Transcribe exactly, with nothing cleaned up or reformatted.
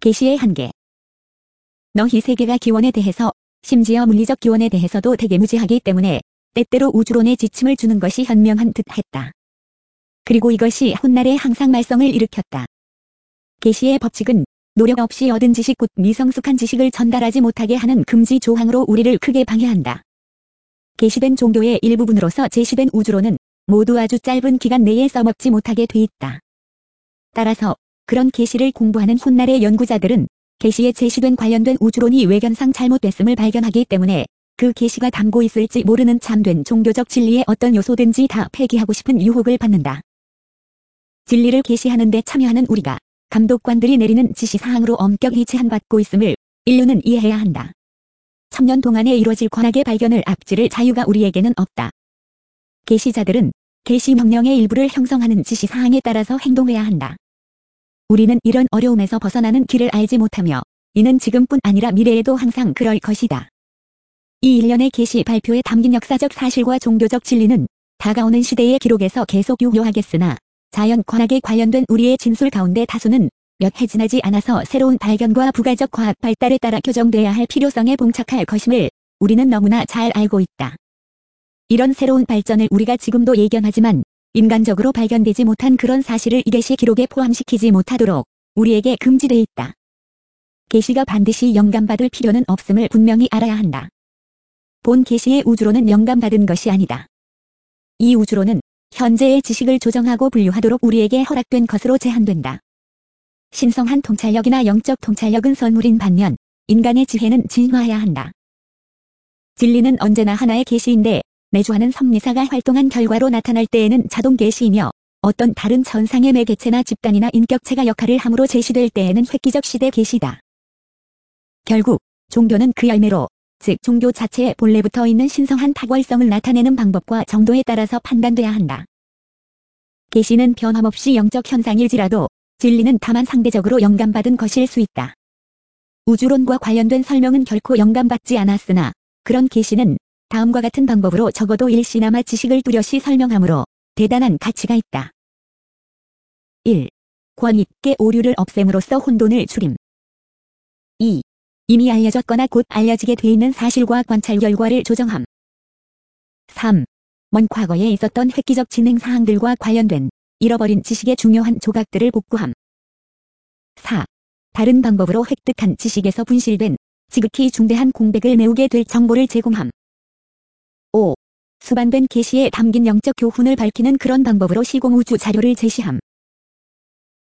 계시의 한계. 너희 세계가 기원에 대해서, 심지어 물리적 기원에 대해서도 되게 무지하기 때문에 때때로 우주론에 지침을 주는 것이 현명한 듯 했다. 그리고 이것이 훗날에 항상 말썽을 일으켰다. 계시의 법칙은 노력 없이 얻은 지식 곧 미성숙한 지식을 전달하지 못하게 하는 금지 조항으로 우리를 크게 방해한다. 계시된 종교의 일부분으로서 제시된 우주론은 모두 아주 짧은 기간 내에 써먹지 못하게 돼 있다. 따라서 그런 계시를 공부하는 훗날의 연구자들은 계시에 제시된 관련된 우주론이 외견상 잘못됐음을 발견하기 때문에 그 계시가 담고 있을지 모르는 참된 종교적 진리의 어떤 요소든지 다 폐기하고 싶은 유혹을 받는다. 진리를 계시하는 데 참여하는 우리가 감독관들이 내리는 지시사항으로 엄격히 제한받고 있음을 인류는 이해해야 한다. 천년 동안에 이루어질 과학의 발견을 앞지를 자유가 우리에게는 없다. 계시자들은 계시 명령의 일부를 형성하는 지시사항에 따라서 행동해야 한다. 우리는 이런 어려움에서 벗어나는 길을 알지 못하며 이는 지금뿐 아니라 미래에도 항상 그럴 것이다. 이 일련의 계시 발표에 담긴 역사적 사실과 종교적 진리는 다가오는 시대의 기록에서 계속 유효하겠으나 자연 과학에 관련된 우리의 진술 가운데 다수는 몇 해 지나지 않아서 새로운 발견과 부가적 과학 발달에 따라 교정돼야 할 필요성에 봉착할 것임을 우리는 너무나 잘 알고 있다. 이런 새로운 발전을 우리가 지금도 예견하지만 인간적으로 발견되지 못한 그런 사실을 이 계시 기록에 포함시키지 못하도록 우리에게 금지돼 있다. 계시가 반드시 영감받을 필요는 없음을 분명히 알아야 한다. 본 계시의 우주론은 영감받은 것이 아니다. 이 우주론은 현재의 지식을 조정하고 분류하도록 우리에게 허락된 것으로 제한된다. 신성한 통찰력이나 영적 통찰력은 선물인 반면 인간의 지혜는 진화해야 한다. 진리는 언제나 하나의 계시인데 내주하는 섭리사가 활동한 결과로 나타날 때에는 자동 계시이며 어떤 다른 천상의 매개체나 집단이나 인격체가 역할을 함으로 제시될 때에는 획기적 시대 계시다. 결국 종교는 그 열매로, 즉 종교 자체에 본래부터 있는 신성한 탁월성을 나타내는 방법과 정도에 따라서 판단돼야 한다. 계시는 변함없이 영적 현상일지라도 진리는 다만 상대적으로 영감받은 것일 수 있다. 우주론과 관련된 설명은 결코 영감받지 않았으나 그런 계시는 다음과 같은 방법으로 적어도 일시나마 지식을 뚜렷이 설명하므로 대단한 가치가 있다. 일. 권위 있게 오류를 없앰으로써 혼돈을 줄임. 이. 이미 알려졌거나 곧 알려지게 돼 있는 사실과 관찰 결과를 조정함. 삼. 먼 과거에 있었던 획기적 진행 사항들과 관련된 잃어버린 지식의 중요한 조각들을 복구함. 사. 다른 방법으로 획득한 지식에서 분실된 지극히 중대한 공백을 메우게 될 정보를 제공함. 오. 수반된 계시에 담긴 영적 교훈을 밝히는 그런 방법으로 시공우주 자료를 제시함.